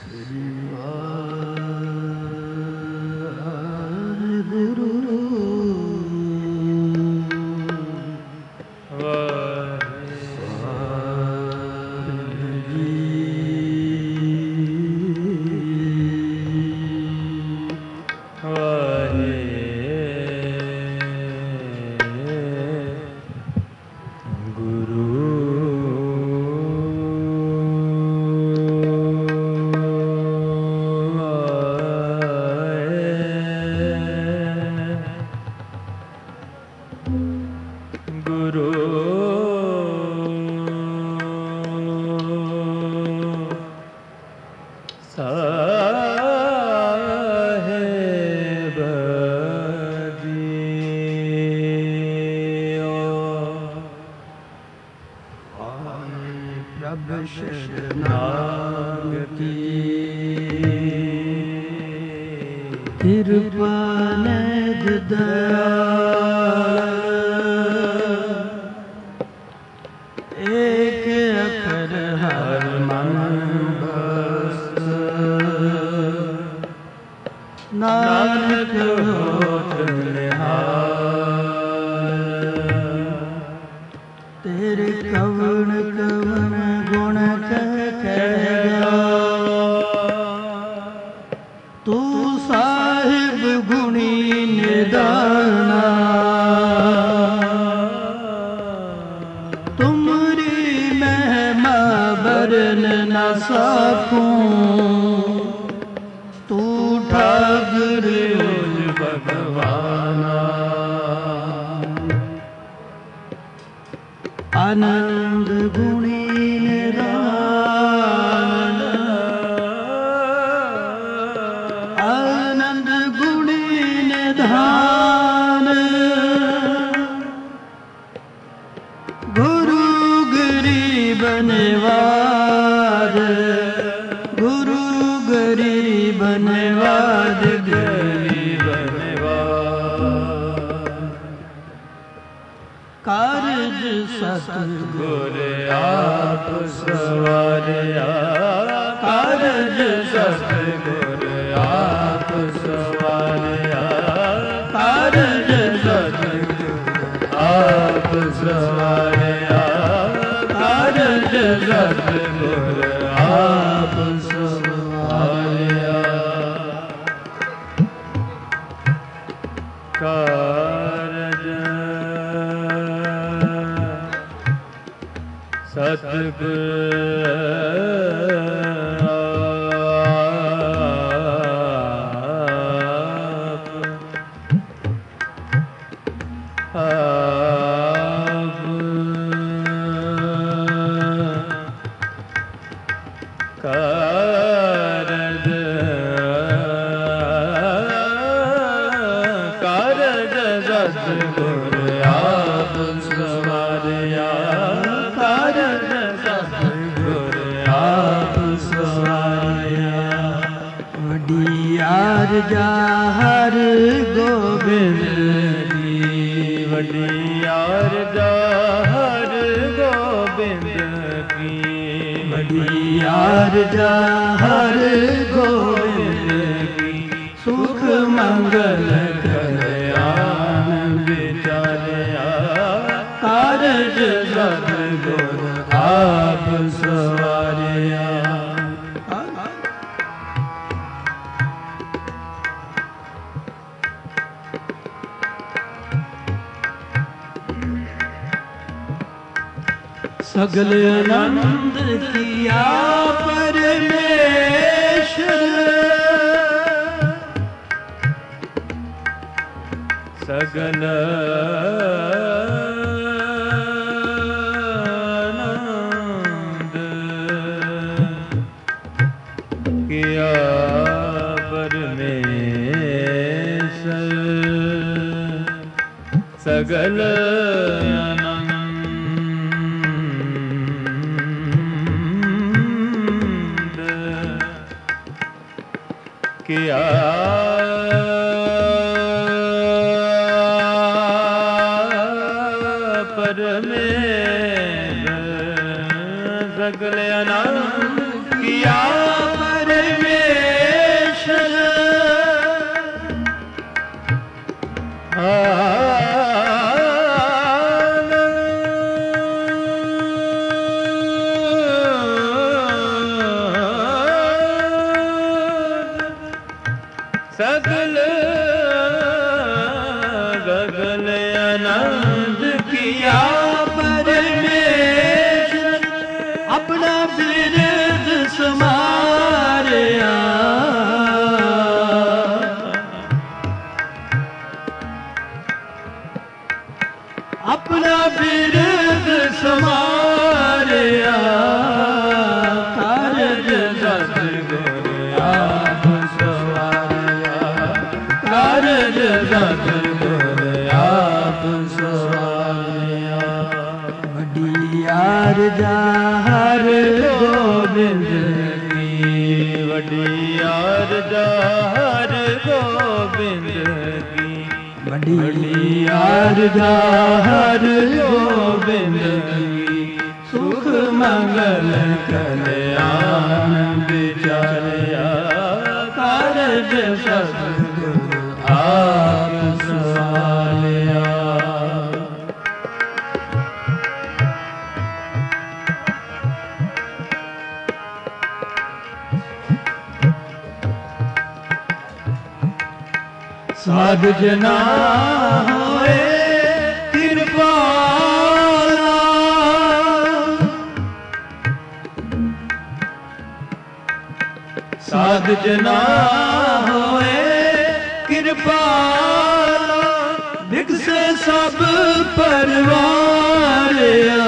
सगल आनंद किया परमेश्वर, सगल आनंद किया परमेश्वर, सगल किया परमेश्वर, सगल आनंद किया परमेश्वर, सगल गगन आनंद किया परमेश्वर अपना बिरद समारिया अपना बिरद समारिया कारज सतगुर आप सवारिया कारज सतगुर आप सवारिया वडियार जार गोबिंद की वडियार जार गोबिंद की वडियार जार गोबिंद की सुख मंगल कल्याण विचारया कारज सतगुर आप सवारिया साधु जना होए कृपाला साधु जना होए कृपाला विकसे सब परवारिया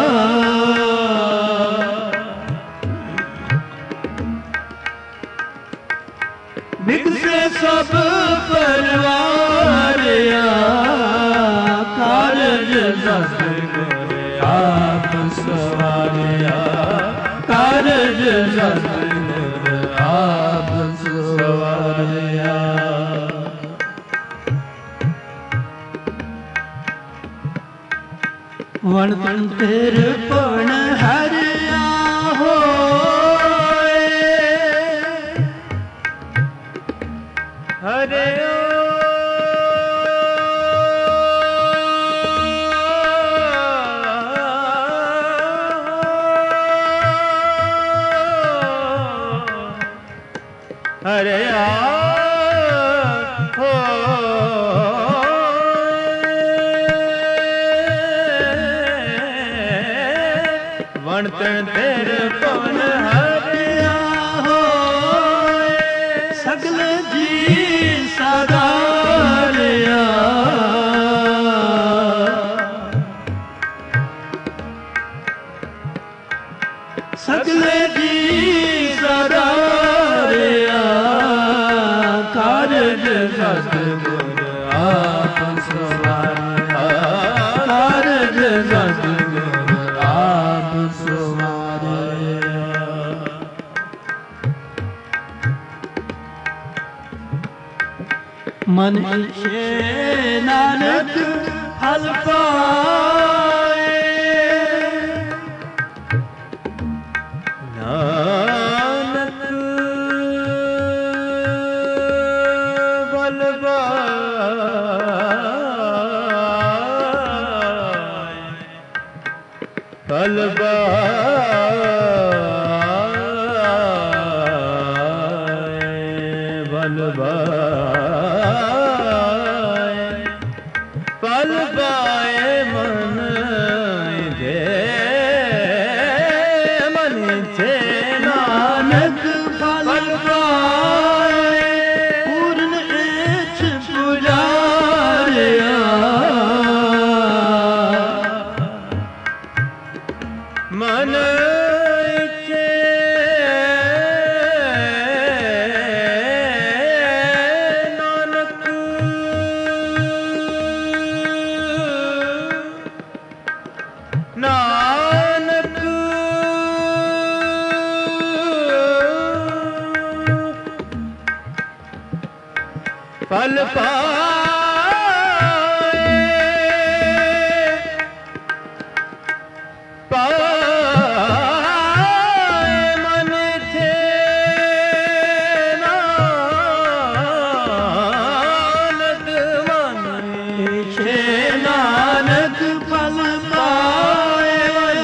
विकसे सब परवारिया कारज सतगुर आप सवारिया कारज सतगुर आप सवारिया वण तेर पण हरिया हो हरे हरे हो वणतन तेरे पवन हरिया हो सगल जी सदारिया सगल जी सदारिया कारज सतगुर आप सवारिया कारज सतगुर आप सवारिया मन इच्छे नानक फल पाए नानक बल फल फल पाए मन दे मन छे नानक फल पाए पूर्ण इच्छ पुजारिया मन इच्छे नानक फल पाए मन थे नानक मन छे नानक फल पाए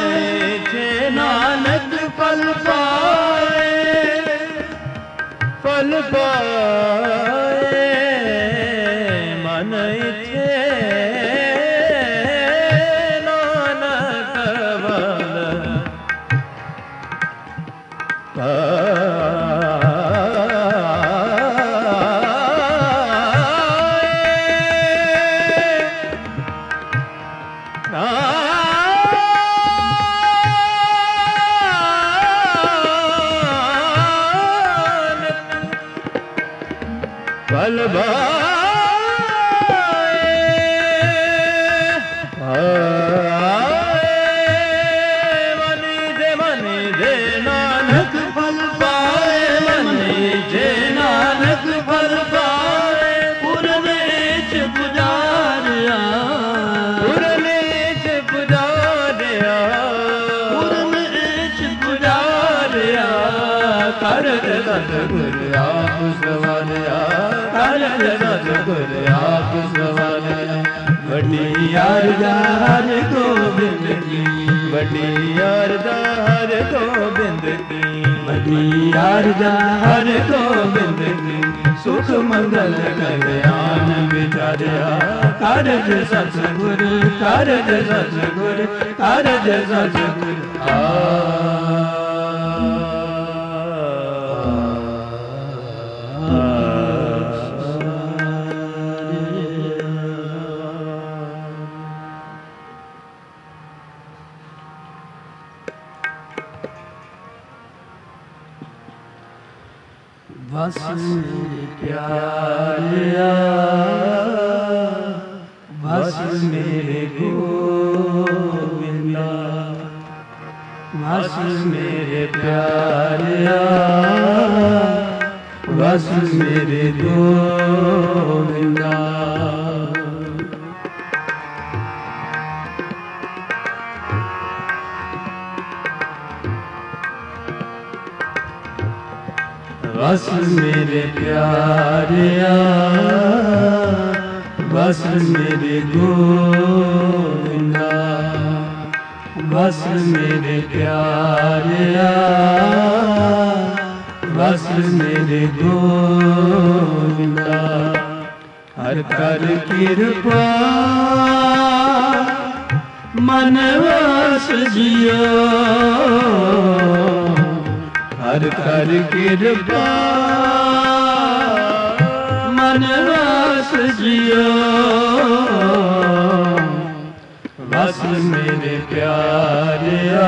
नानक फल पाए फल पाए फल नानक फल पाए मनीजे नानक फल पाए पुरनेच पुजारिया पुरनेच पुजारिया पुरनेच पुजारिया करत सतगुर आप सवारिया करत सतगुर आप सवारिया वड्डी अरदा हर गोबिंद की वड्डी अरदा हर गोबिंद की वड्डी अरदा हर गोबिंद की सुख मंगल कल्याण विचारिया कारज सतगुर कारज सतगुर कारज सतगुर बस मेरे प्यारिया बस मेरे गोविंदा बस मेरे प्यारिया बस मेरे गोविंदा बस मेरे प्यारिया बस मेरे गोविंदा बस मेरे प्यारिया बस मेरे गोविंदा हर कर कृपा मन वस जियो हर कर कृपा मन वस जियो बस मेरे प्यारिया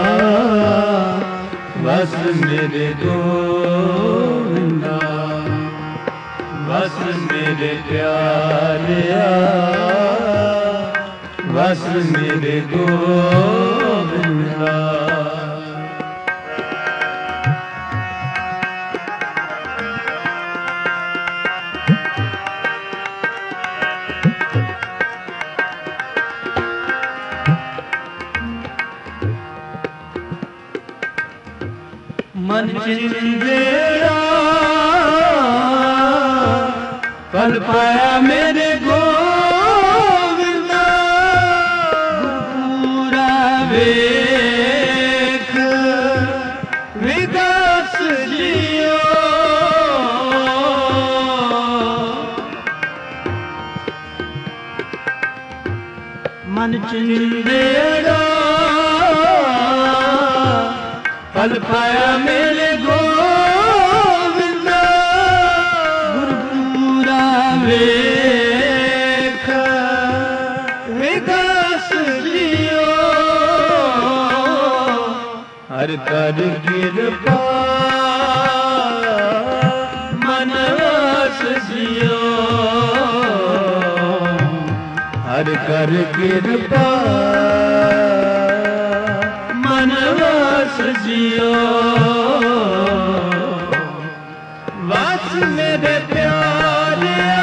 बस मेरे गोविंदा बस मेरे प्यारिया बस मेरे गोविंदा मन चिंदेड़ा फल पाया मेरे गोविंदा पूरा वेख विकास जियो मन चिंदेड़ा फल पाया मेरे गोविंदा गुरपुरा वेख विकास जियो हर कर कृपा मन वस जियो हर कर कृपा मन वस जियो वस मेरे प्यारिया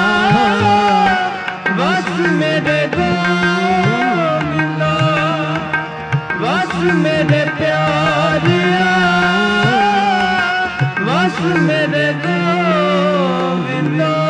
वस मेरे गोविंदा वस मेरे प्यारिया वस मेरे गोविंदा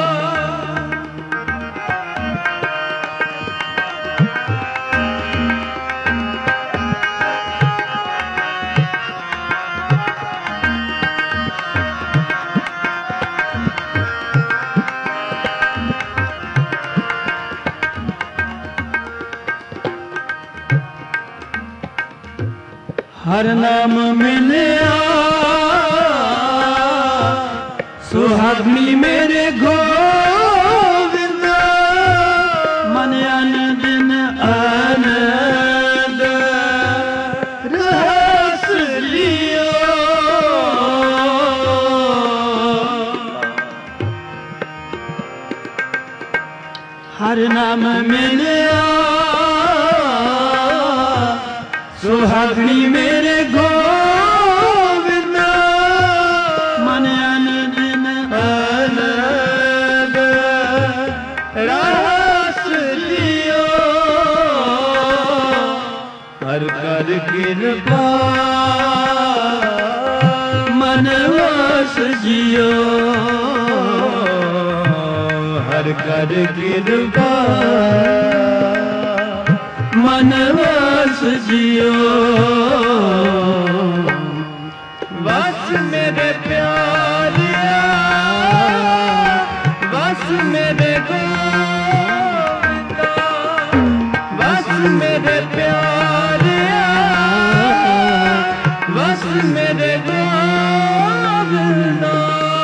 हर नाम मिलया सुहागनी मेरे गोविंदा मन अन दिन आनंद रस लियो हर नाम मिलिया सुहागनी मेरे गोविंदा मन अन दिन आनंद रास जियो हर कर कृपा मनवास जियो हर कर कृपा मनवास जियो बस मेरे प्यारिया बस मेरे गोविंदा बस मेरे प्यारिया बस मेरे गोविंदा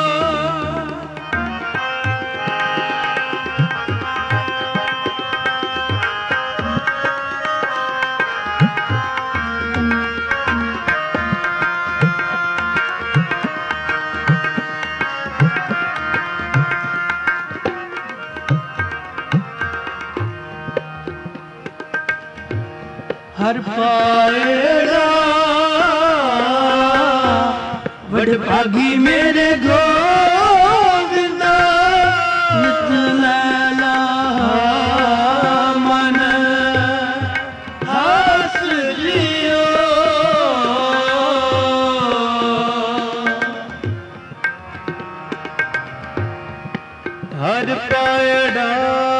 हर पाएड़ा वडभागी मेरे गोविंदा नित लैला मन हास लियो हर पायड़ा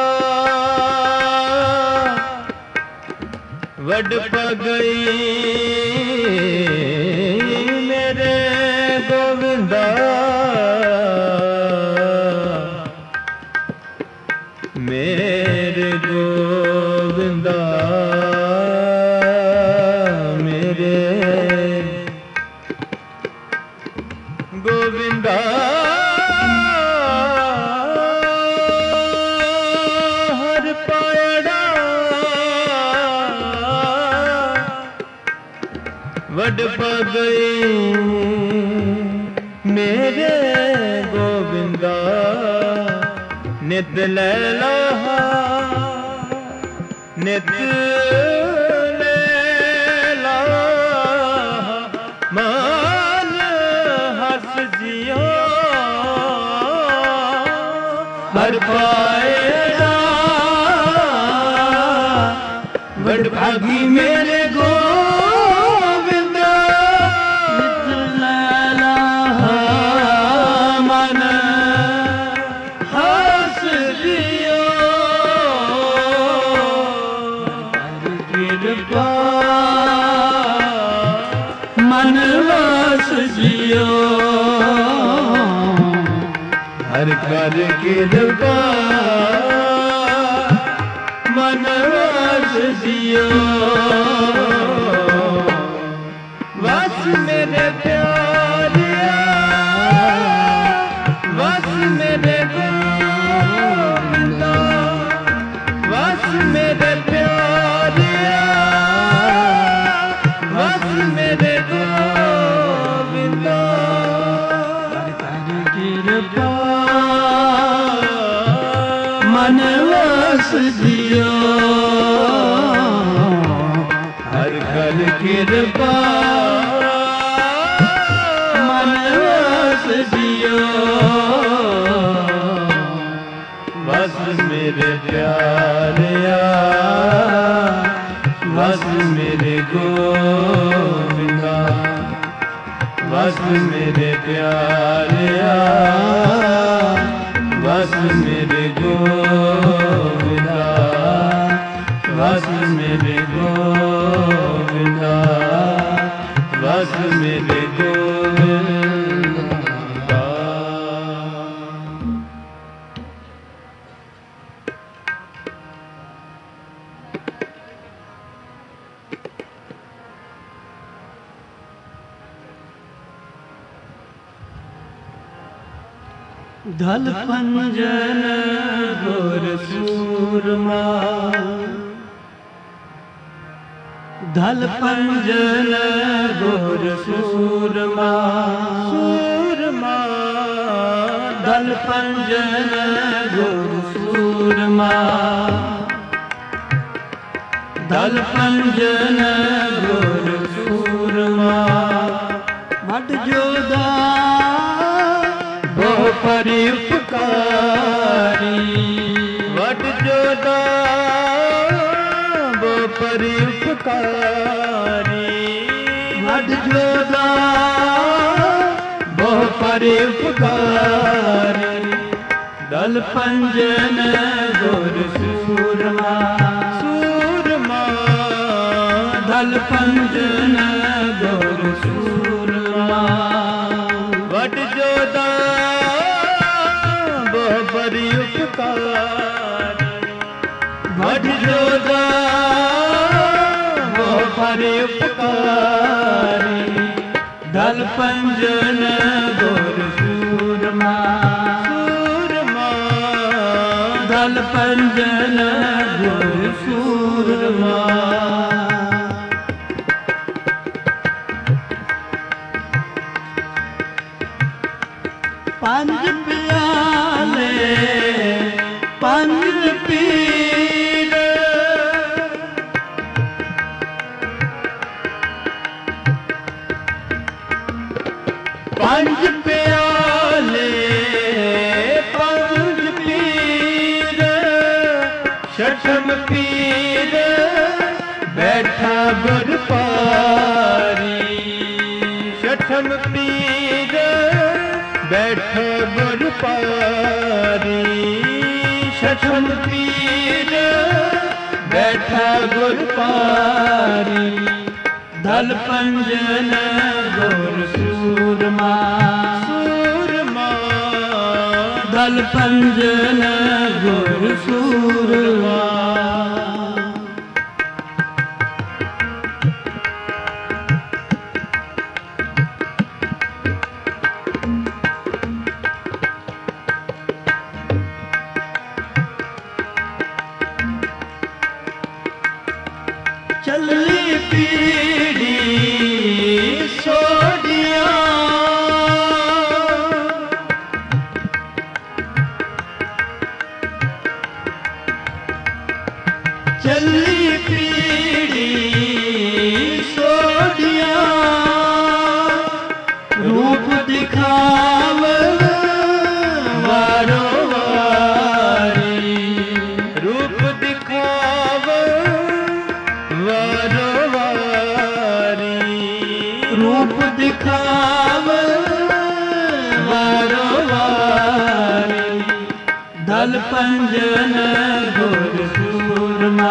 वड पगई मेरे गोविंदा मेरे गोविंदा मेरे गोविंदा हर पायड़ा वड पगई मेरे गोविंदा नित लैला नित लैला मान हस जियो हर पाएड़ा वडभागी मेरे गोविंदा नित लैला मन हास लियो कृपा मनवास जियो हर कर कृपा मनवास जियो बस मेरे प्यारिया बस मेरे गोविंदा बस मेरे प्यारिया बस मेरे गोविंदा कृपा मनवास जियो हर कर कृपा मनवास जियो बस मेरे प्यारिया बस मेरे गोविंदा बस मेरे प्यारिया बस मेरे गोविंदा बस मेरे गोविंदा बस मेरे गोविंदा धल पंजन गोर सूरमा धल पंजन गोर सूरमा सूरमा धल पंजन गोर सूरमा दल पंजन गुर सूरमा वट जोदा बहु परि उपकारी वट जोदा बहु परि उपकारी वट जोदा बहु परि उपकारी दल पंजन गुर सूरमा दल पंजन गुर सूरमा वट जोदा बहु परि उपकारी वट जोदा बहु परि उपकारी दल पंजन गुर सूरमा दल पंजन गुर सूरमा पंज प्याले पंज पीर पंज प्याले पंज पीर छठम पीर बैठा गुर पारी छठम पीर बैठा गुर पारी छठम पीर बैठा गुर पारी दल पंजन गुर सूरमा दल पंजन गुर सूरमा चली पीढ़ी सोडिया चली पीढ़ी सोडिया रूप दिखाव वारो वारी रूप दिखाव वारो वारी रूप दिखाव वारो वारी दल पंजन गुर सूरमा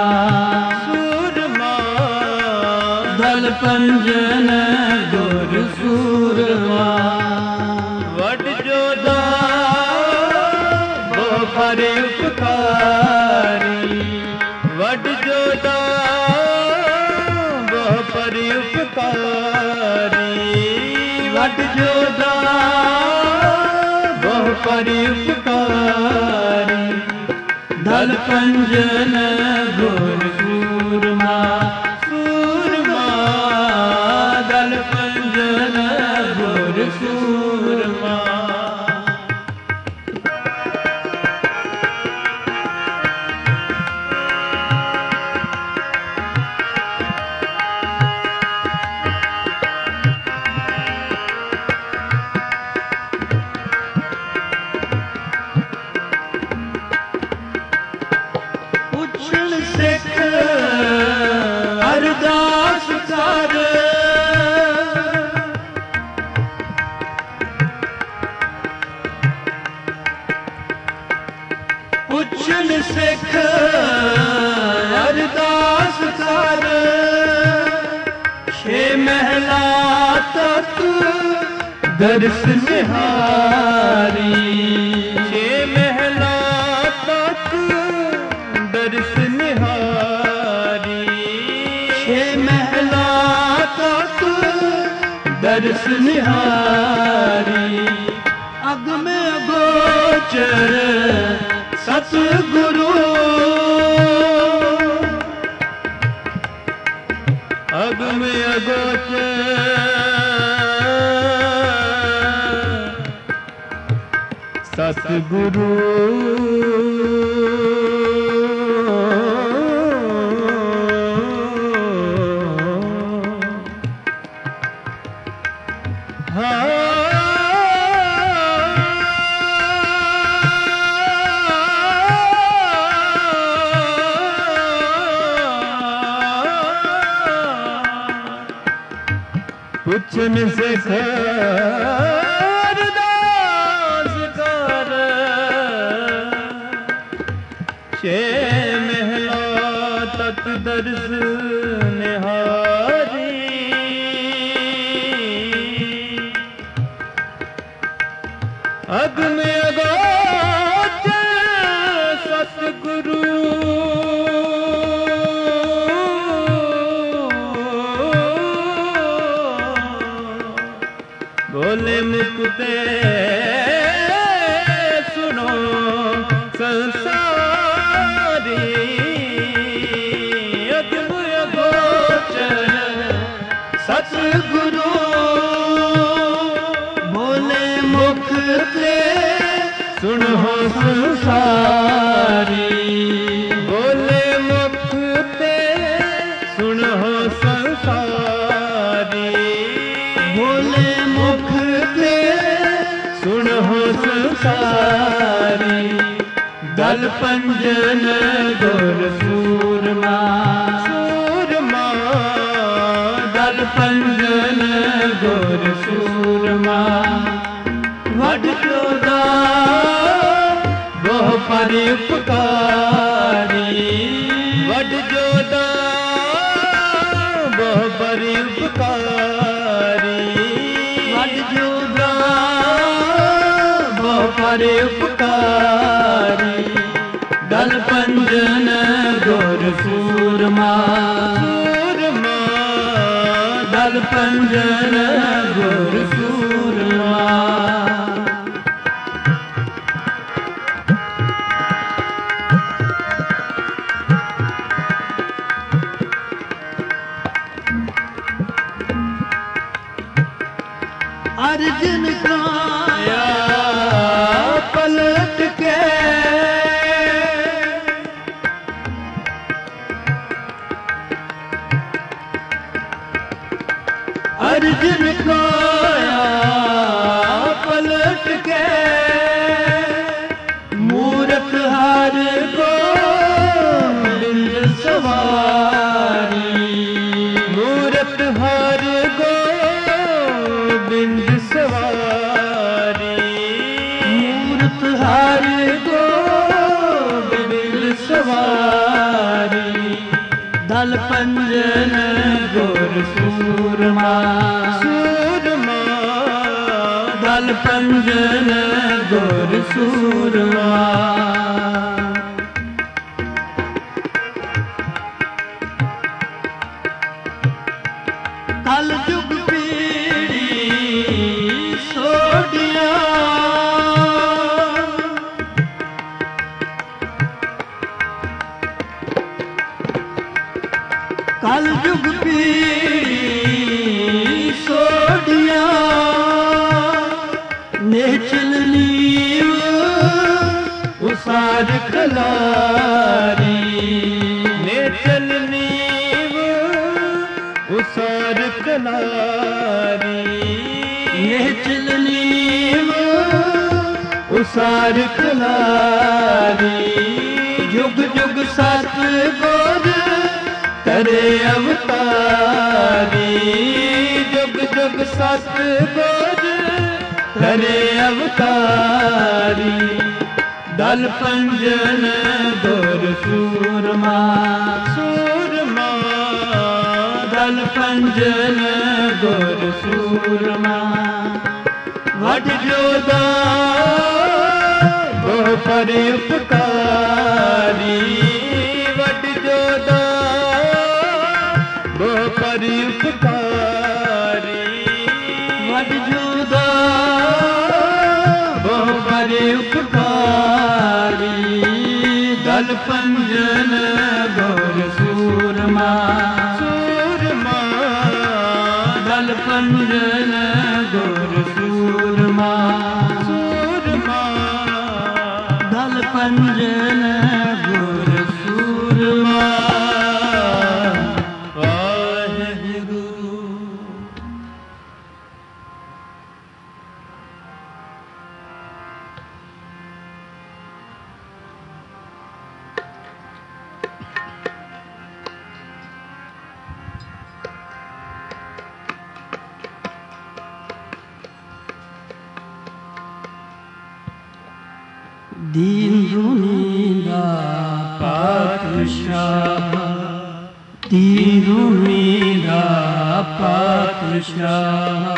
दल पंजन गुर सूरमा वट जोदा बहु परि उपकारी वट जोदा बहु परि उपकारी वट जोदा बहु परि उपकारी दल पंजन गुर सूरमा दल पंजन गुर सूरमा पुछण सिख अरदास कर पुछण सिख अरदास कर छे महला तक दर्श निहारी छे महला तक दर्श निहारी छे महला तक दर्श निहारी अग में अगोचर सतगुरु अग में अगोचर सतगुरु गुण सिखार दास कर छे महला तक दर्श निहारी अग में अगोचर सतगुरु बोले मुक्ते सुनो संसारी अग में अगोचर सतगुरु बोले मुक्ते सुनो संसारी बोले मुक्ते सुनो संसारी बोले मुक्ते सुनो संसारी दल पंजन गुर सूरमा सूरमा दल पंजन गुर सूरमा वड जोदा बहु परोपकारी वड जोदा बहु परोपकारी वड जोदा बहु परोपकारी दल पंजन गुर सूरमा सूरमा दल पंजन गुर सूरमा अर्जुन काया पलट के अर्जुन काया पलट के मूरत हर गोविंद सवारी मूरत हर गोविंद सवारी मूरत हर गोविंद सवारी दल पंजन गुर सूरमा सूरमा दल पंजन गुर सूरमा कल जुग पीड़ी सोडिया कल जुग पीड़ी सोडिया नेचल नीव उसार कलारी नेचल नीव उसार कलारी नेचल नीव उसार कलारी जुग जुग सत गुर करे अवतारी जुग जुग सत गुर करे अवतारी दल पंजन गुर सूरमा सूरमा दल पंजन गुर सूरमा वड जोदा बहु परोपकारी वड जोदा बहु परोपकारी वड जोदा बहु परोपकारी दल पंजन गुर सूरमा सूरमा दल पंजन गुर सूरमा सूरमा दल पंजन गुर सूरमा वाहिगुरु दीन दुनी दा पातशाह, दीन दुनी दा पातशाह।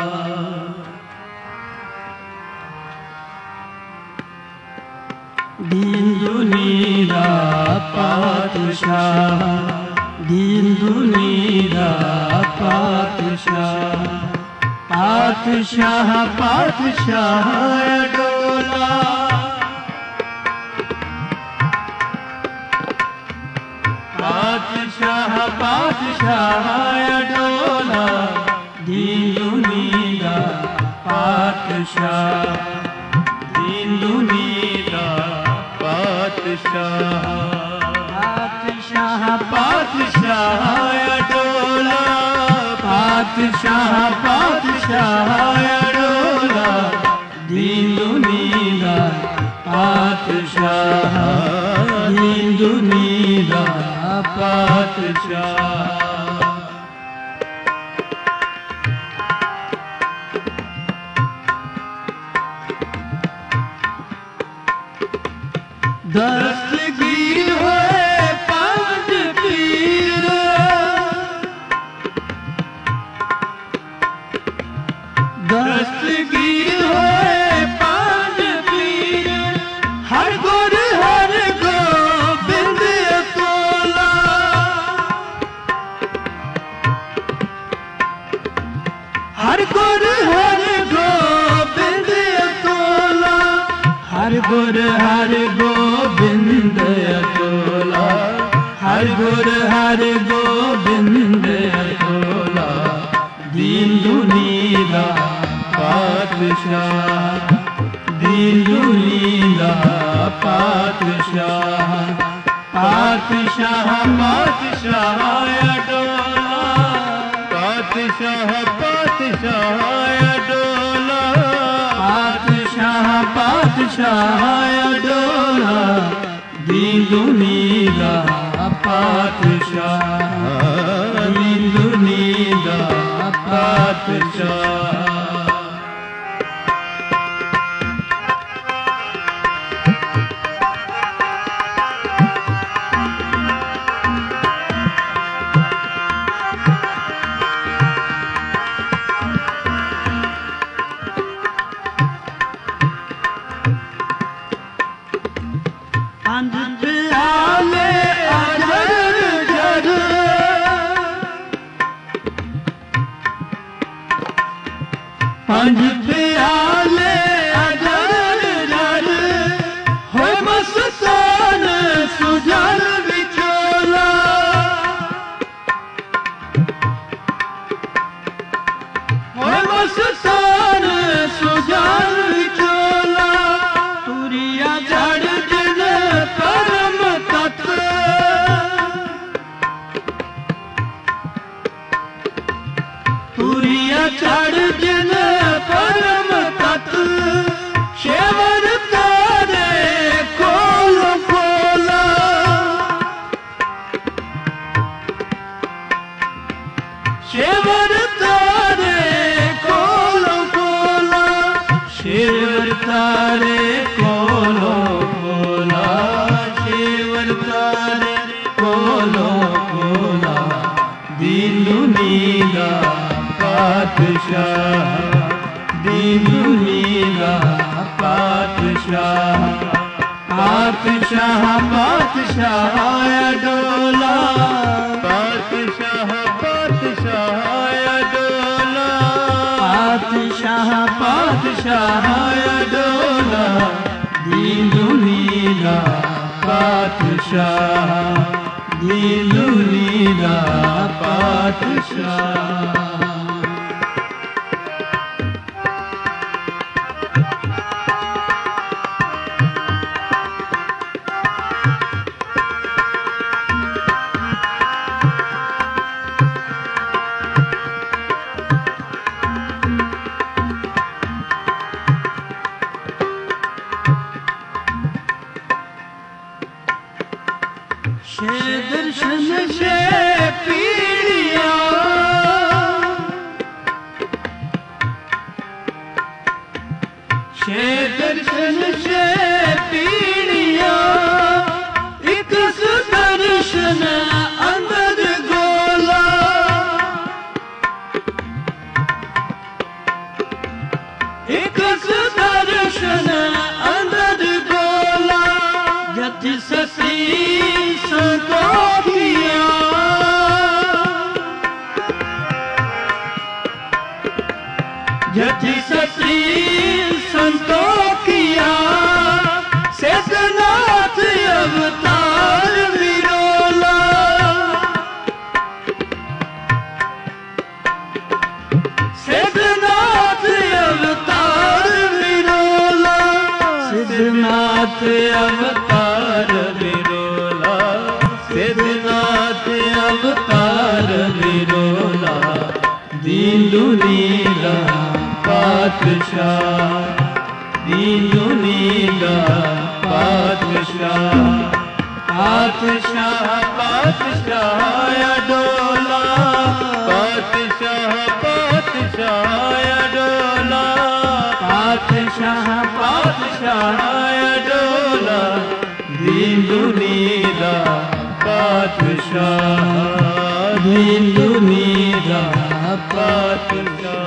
दीन दुनी दा पातशाह, दीन दुनी दा पातशाह। पातशाह पातशाह डोला, पातशाह पातशाह डोला। दीन दुनी दा पातशाह, दीन दुनी दा पातशाह। पातशाह पातशाह डोला, पातशाह पातशाह डोला। दीन दुनी दा पातशाह, दीन दुनी दा पातशाह। दस्तगीर होए पंज पीर, दस्तगीर होए पंज पीर। हर गुर हर गोबिंद अकोला, हर गुर हर गोबिंद अकोला। हर गुर हर गोबिंद अकोला, हर गुर हर गोबिंद अकोला। दीन दुनी दा पातशाह, दीन दुनी दा पातशाह। पातशाह पातशाह डोला, पातशाह पातशाह डोला। पातशाह पातशाह डोला। दीन दुनी दा पातशाह, दीन दुनी दा पातशाह। पंज प्याले अजर जर, पंज प्याले अजर जर। होए मस्तान सुजल विचोला, होए मस्तान सुजल विचोला। तुरिया जड़ परम तत्व, तुरिया चढ़ जिन परम तत्व। शेवर तारे खोल खोला, शेवर तारे खोल खोला। शेवर तारे खोलो खोला, शेवर तारे खोलो खोला। दीन दुनी दा पातशाह, दीन दुनी दा पातशाह। पातशाह पातशाह डोला, पातशाह पातशाह डोला। पातशाह पातशाह डोला। दीन दुनी दा पातशाह, दीन दुनी दा पातशाह। शे दर्शन शे पीड़िया, छे दर्शन छे पीड़िया, एक सुदर्शन अंदर गोला, एक सुदर्शन अंदर गोला, जति सती संतोखिया, जति सती संतोखिया, सिद्धनाथ अवतार विरोला, सिद्धनाथ अवतार विरोला, सिद्धनाथ अवतार विरोला, सिद्धनाथ अवतार विरोला, दीन दुनीला पातशाह, दीन दुनीला पातशाह, पातशाह पातशाह अडोला, पातशाह पातशाह अडोला, पातशाह पातशाह अडोला, दीन दुनीला पातशाह, दीन दुनीला पातशाह।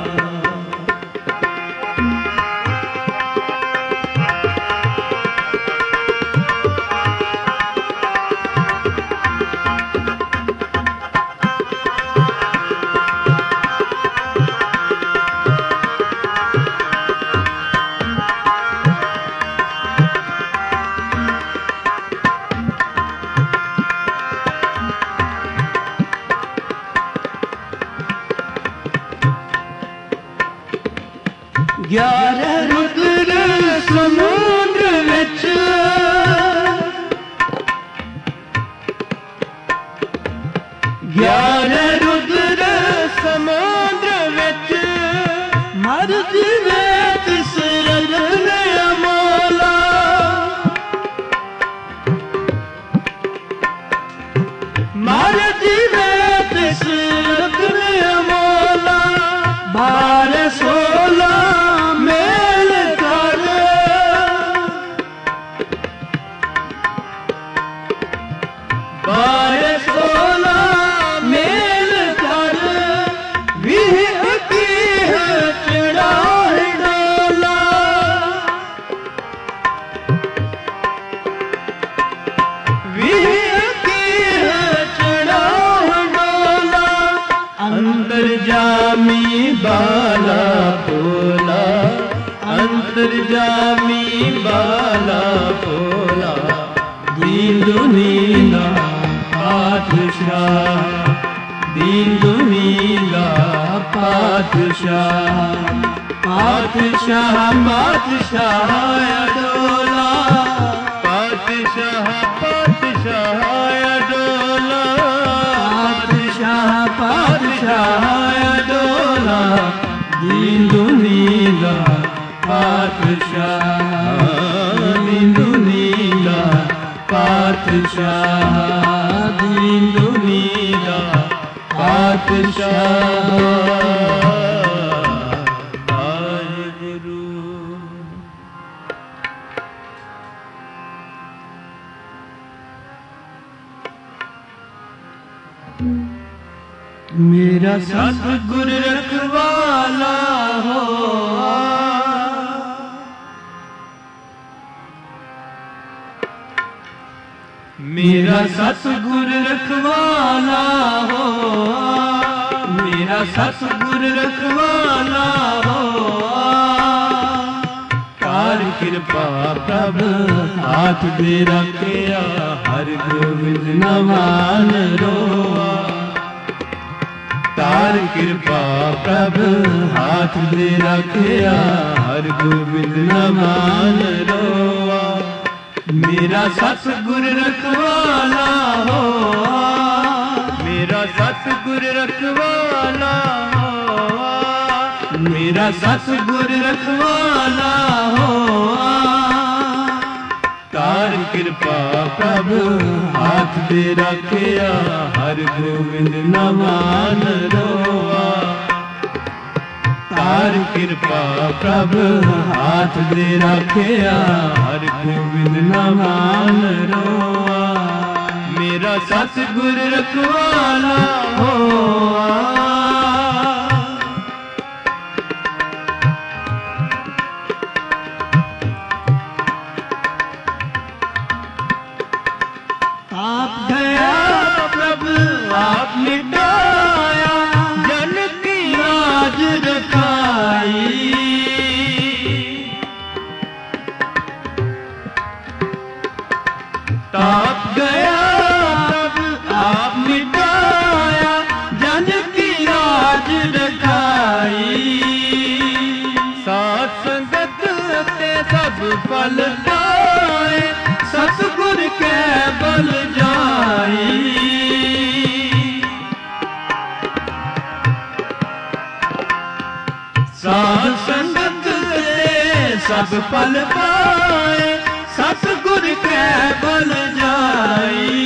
ग्यारह रुद्र समुद्र विच, ग्यारह रुद्र समुद्र विच, मर जिवे तिस रतन अमोला, मर जिवे तिस रतन अमोला, 12-16 मेल कर, 12-16 मेल कर, 20-21 चढ़ाए डोला, 20-21 चढ़ाए डोला, अंदर जामी बाला भोला, अंतर जामी बाला भोला, दीन दुनीला पातशाह, दीन दुनीला पातशाह, पातशाह पातशाह अडोला, पातशाह पातशाह अडोला, पातशाह पातशाह अडोला, दीन दुनीला पातशाह, दीन दुनीला पातशाह, दीन दुनीला पातशाह। वाहिगुरु। मेरा सतगुर रखवाला हो, मेरा सतगुर रखवाला हो, मेरा सतगुर रखवाला हो, कार कृपा प्रभ हाथ दे रखिया, हर गोविंद नमान रोआ, तार कृपा प्रभ हाथ दे रखिया, हर गोविंद नमान रोआ, मेरा सतगुर रखवाला हो, मेरा सतगुर रखवाला हो, मेरा सतगुर रखवाला हो, तार कृपा प्रभ हाथ दे रखिया, हर गोविंद नमान रोआ, ਤਾਰ ਕਿਰਪਾ ਪ੍ਰਭ ਹਾਥ ਦੇ ਰੱਖਿਆ, ਹਰਿ ਗੋਬਿੰਦ ਨਾਮ ਰੋਆ। ਮੇਰਾ ਸਤਿਗੁਰ ਰਖਵਾਲਾ ਹੋਆ। आप गया प्रभ आप मिटाया, जन की लाज रखाई। ताप गया प्रभ आप मिटाया, जन की लाज रखाई। साथ संगत ते सब फल पाए, सतगुर के बल जाई। साध संगत से सब फल पाए, सतगुर के बल जाई।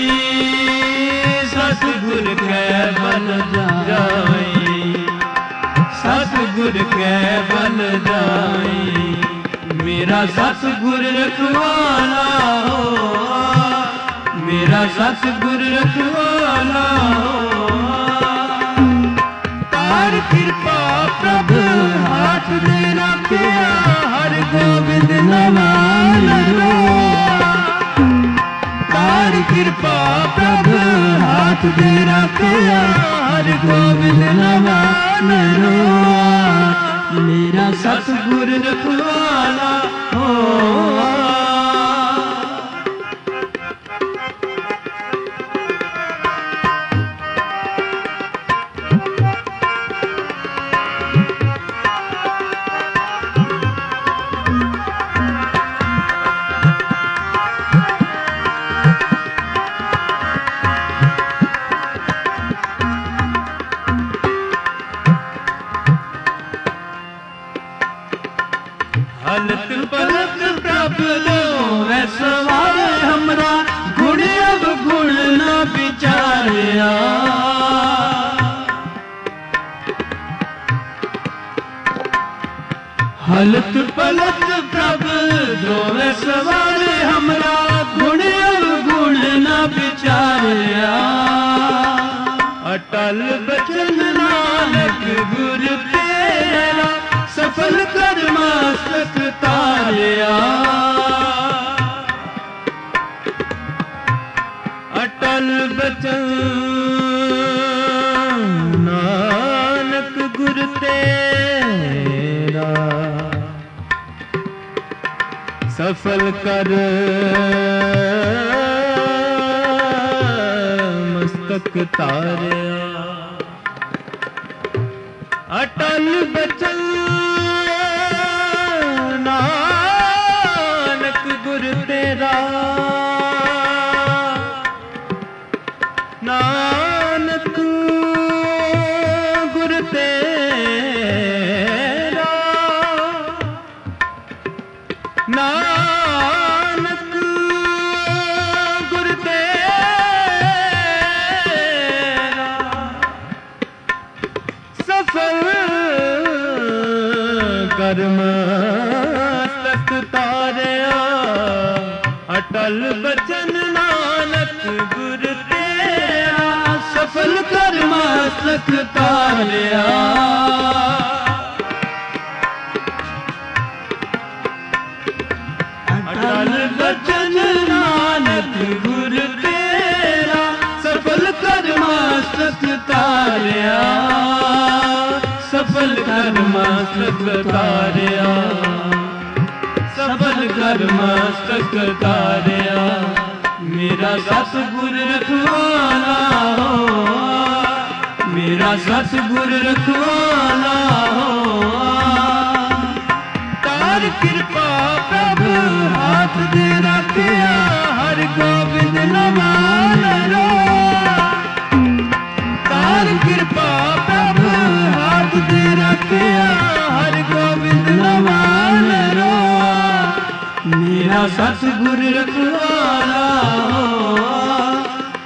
सतगुर के बल जाई, सतगुर के बल जाई। मेरा सतगुर रखवाला हो, मेरा सतगुर रखवाला हो। तार कृपा प्रभ हाथ दे रखिया, हरि गोबिंद नाम रोआ। तार कृपा प्रभ हाथ दे रखिया, हरि गोबिंद नाम रोआ। मेरा सतगुर रखवाला होआ। हलत पलत प्रभ लो है सवार हमरा, गुण अब गुण न विचारिया। हलत पलत प्रभ लो है सवार हमरा, गुण अब गुण न विचारिया। अटल बचन नानक गुर तेरा, सफल कर मस्तक तारिया। अटल बचन नानक गुर तेरा, सफल कर मस्तक तारिया। अटल बचन नानक गुर तेरा, नानक गुर तेरा, नानक गुर तेरा, सफल कर्म तक तारिया। अटल बचन नानक गुर तेरा, सफल कर मस्तक तारिया। अटल बचन नानक गुर तेरा, सफल कर मस्तक तारिया। सफल कर मस्तक तारिया, सफल कर मस्तक तारिया। मेरा सतगुर रखवाला हो, मेरा सतगुर रखवाला हो। तार कृपा प्रभ हाथ दे रखिया, हरि गोबिंद नाम रोआ। तार कृपा प्रभ हाथ दे रखिया, हरि गोबिंद नाम रोआ। मेरा सतगुर रखवाला हो,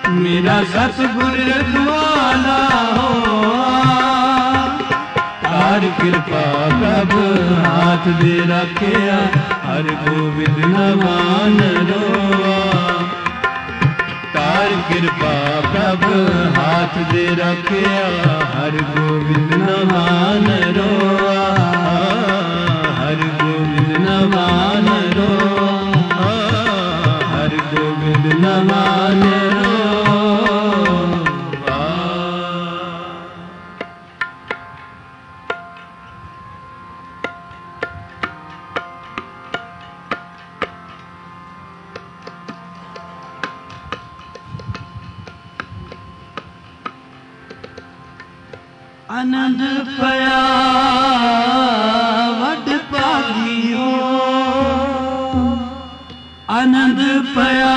मेरा सतगुर रखवाला हो। तार कृपा प्रभ हाथ दे रखिया हर गोविंद नमान रोआ तार कृपा प्रभ हाथ दे रखिया हर गोविंद नमान रोआ हर गोविंद नमान रोआ हर गोविंद नमान रोआ आनंद पया वड पागियो आनंद पया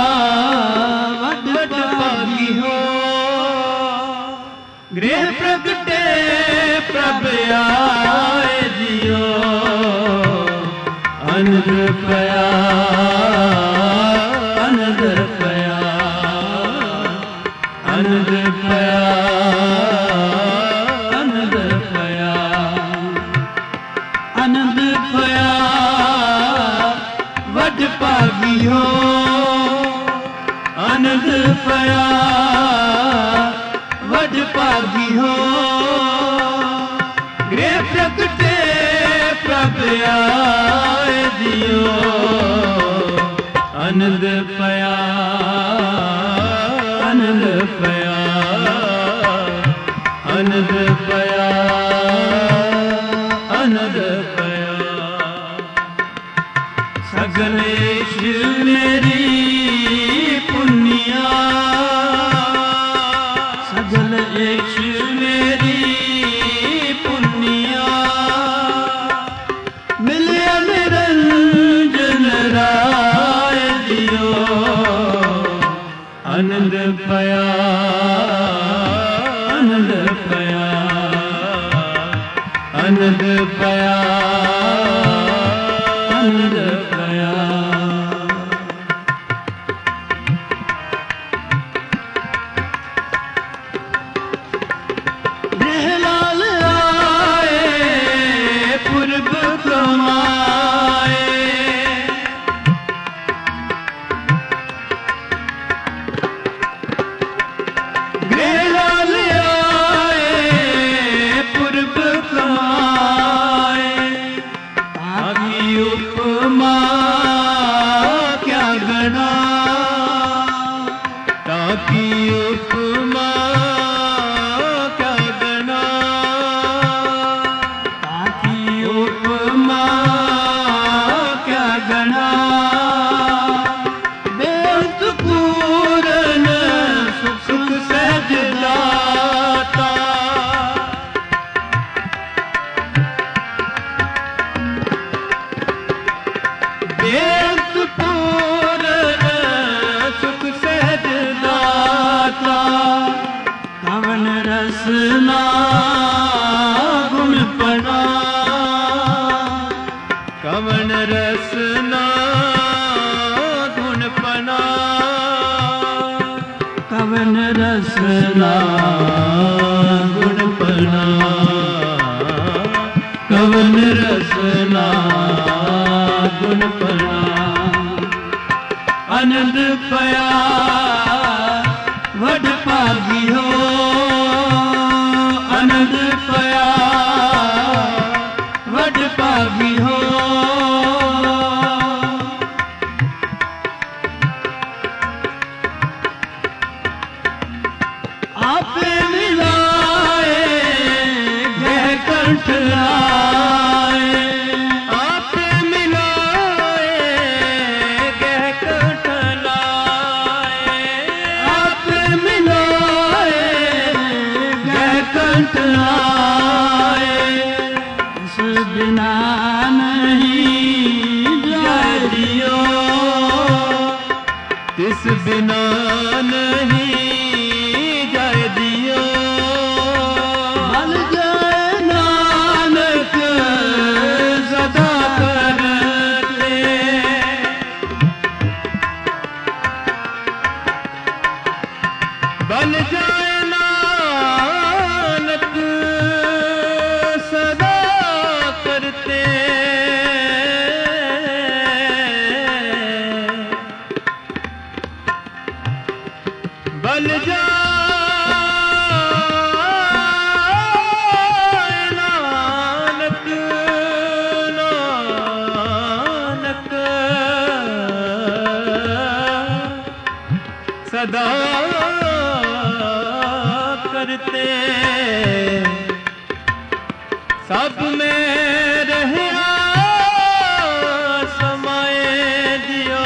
वड पागियो गृह प्रगटे प्रभ आए जियो आनंद पया आनंद पया आनंद पया आनंद पया वड पागियो आनंद पया वड पागियो गृह प्रगटे प्रभ आए जियो आनंद पया आनंद पया आनंद पया आनंद पया सगले शिव मेरी पुनिया सगले शिव मेरी पुनिया मिले निरंजन राय दियो आनंद पया आनंद पया आनंद पया आनंद पया गृहलाल आए पूर्व कमाए गृहलाल उपमा क्या गणा ताकि उपमा क्या गणा ताकि उपमा क्या गणा बेअंत पूर्ण सुख सहज दाता बेअंत पूर्ण सुख सहज दाता कवन रसना गुण पना कवन रसना गुण पना कवन रसना गुण पना कवन रसना गुण पना आनंद पया वड पागियो आनंद पया वड पागियो आपे मिलाए गह कंठ लाए आपे मिलाए गह कंठ लाए आपे मिलाए गह कंठ लाए इस बिना नहीं जाए दियो इस बिना नहीं जाए दियो बल जाए नानक सदा करते बल जाए नानक सदा करते सब में रहया समाए दियो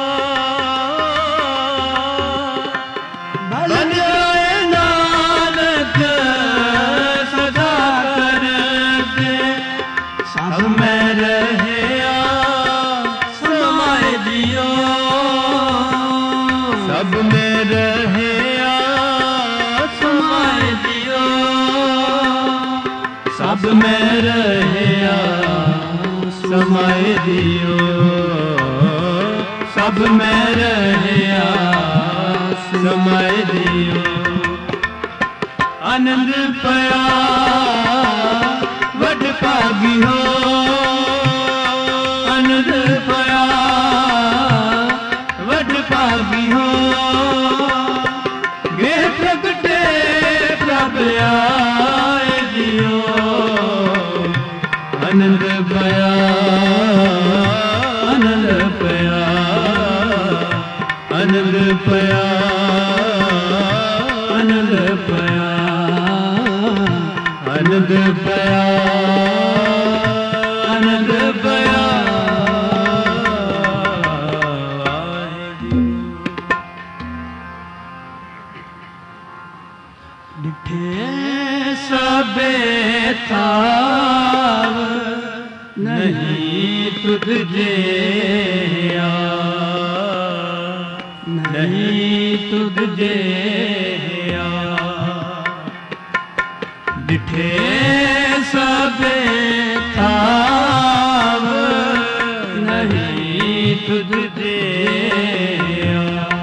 बन जाए नानक सदा करते सब में रहया समाए दियो सब में रहया समाए दियो सब में रहया समाए दियो सब में रहया समाए दियो आनंद पया वड भागी हो आनंद पया वड भागी हो गृह प्रगटे प्रभ आए दियो आनंद पया आनंद पया आनंद पया आनंद पया आनंद पया आनंद पया डिठे सबे थाव नहीं तुझ जेया नहीं तुझ जेया डिठे सबे थाव नहीं तुझ जेया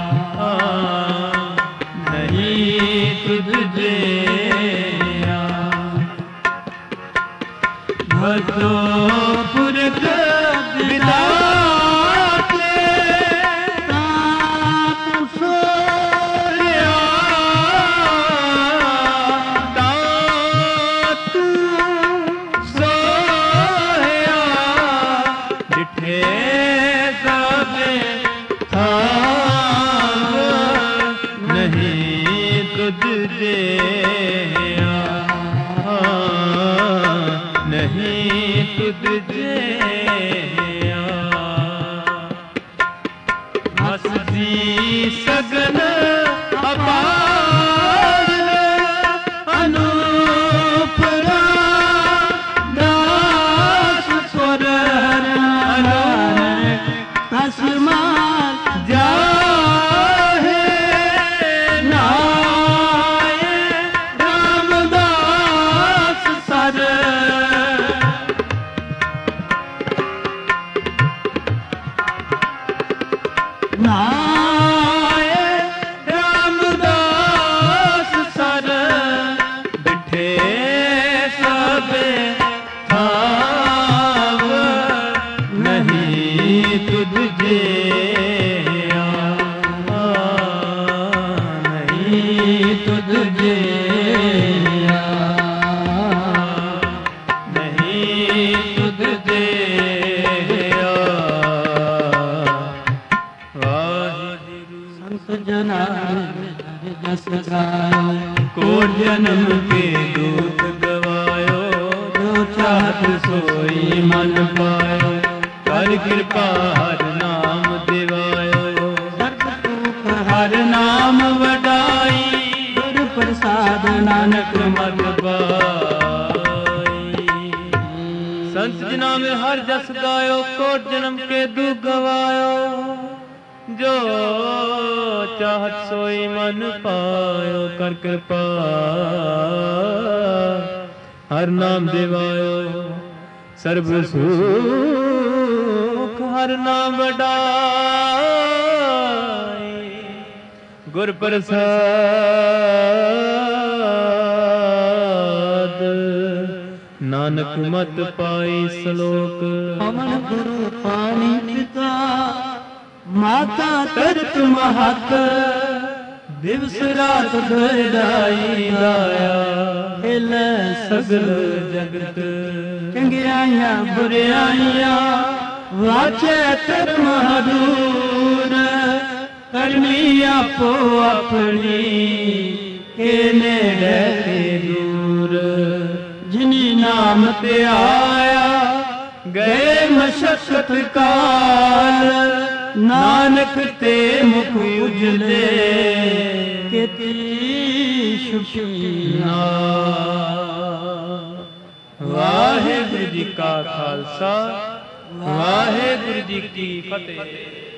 नहीं तुझ जेया भजो पुरख विधाते ताप सोया तात सोया डिठे सबे थाव नहीं तुझ जेया नहीं तुझ जेया हसी सगन अपार अनुपरा दास स्वर तस्मात् जाहे नाय रामदास सर नाय रामदास सर डिठे सबे थाव नहीं तुझ जेया नहीं तुझ जेया नहीं तुझ जेया वाहिगुरु संत जना जस गायो कोट जन्म के दूत गवायो जो चाहत सोई मन पायो कर कृपा हर नाम दिवायो सर्व सुख हर नाम वडाई गुर प्रसाद नानक मत पाई संत जना में हर जस गायो कोट जन्म के दुख गवायो जो चाहत सोई मन पायो कर कृपा हर नाम दिवायो सर्व सुख हर नाम वडाई गुर प्रसाद नानक मत पाई श्लोक पवन गुरु पानी पिता माता तरत महत दिवस रात दुर्दाई दाया हिल सगल जगत चंगियाइया बुरियाइया वाचे तर महदूर ਕਰਮੀ ਆਪੋ ਆਪਣੀ ਕੇ ਨੇੜੇ ਤੇ ਦੂਰ ਜਿਨੀ ਨਾਮ ਤੇ ਆਇਆ ਗਏ ਮਸ਼ਕਤ ਕਾਲ ਨਾਨਕ ਤੇ ਮੁਖ ਉਜਲੇ ਕਿਤੀ ਸ਼ੁਕਰੀਆ। ਵਾਹਿਗੁਰੂ ਜੀ ਕਾ ਖਾਲਸਾ ਵਾਹਿਗੁਰੂ ਜੀ ਕੀ ਫਤਿਹ।